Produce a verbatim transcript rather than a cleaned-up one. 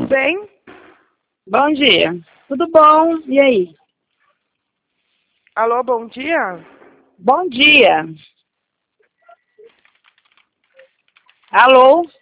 bem? Bom dia. Tudo bom? E aí? Alô, bom dia? Bom dia. Alô?